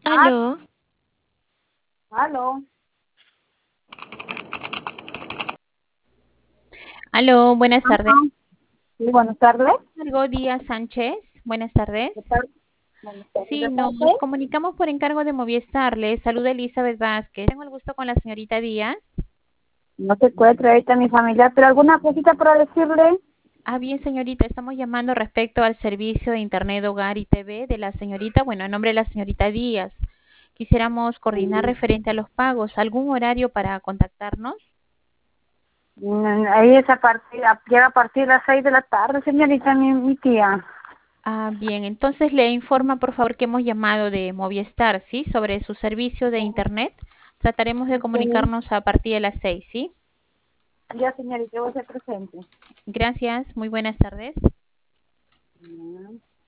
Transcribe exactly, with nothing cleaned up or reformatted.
Ah, Aló, aló. aló, buenas tardes. Ajá. Sí, buenas tardes. Algo Díaz Sánchez, buenas tardes. ¿Qué tal? Buenas tardes Sí, de nos parte. comunicamos por encargo de Movistar. Le saluda Elizabeth Vázquez. Tengo el gusto con la señorita Díaz. No se encuentra ahorita mi familia, pero alguna cosita para decirle. Ah, bien, señorita, estamos llamando respecto al servicio de Internet, Hogar y T V de la señorita, bueno, en nombre de la señorita Díaz. Quisiéramos coordinar Mm, referente a los pagos. ¿Algún horario para contactarnos? mm, Ahí es a partir, a- llega a partir de las seis de la tarde, señorita, mi, mi tía. Ah, bien, entonces le informa por favor que hemos llamado de Movistar, ¿sí? Sobre su servicio de Internet. Trataremos de Ok. comunicarnos a partir de las seis, ¿sí? Ya, señorita, voy a ser presente. Gracias, muy buenas tardes. Mm.